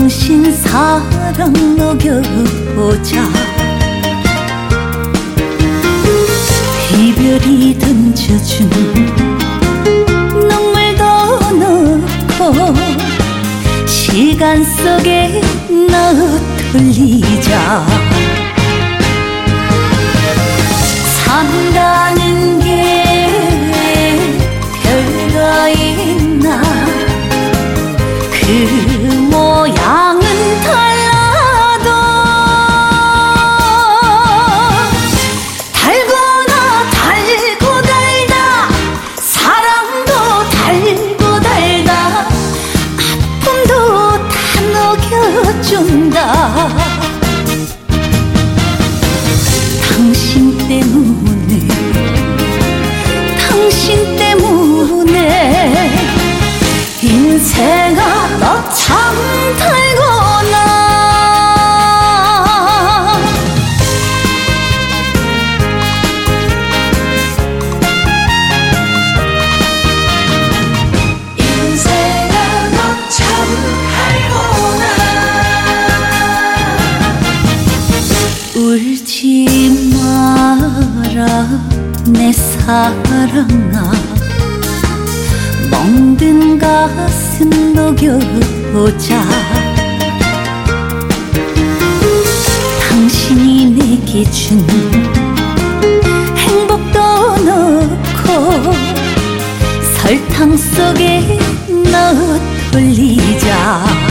당신 사랑 녹여보자. 이별이 던져준 눈물도 넣고 시간 속에 넣어 돌리자. 산다는 게 별거 있나. 그 모양은 달라도 달고나 달고 달다 사랑도 달고 달다 아픔도 다 녹여준다. 당신 때문에 당신 때문에 인생아 너 참 달고나. 인생아 너 참 달고나. 울지 마라 내 사랑아. 멍든 가슴 녹여보자. 당신이 내게 준 행복도 넣고 설탕 속에 넣어 돌리자.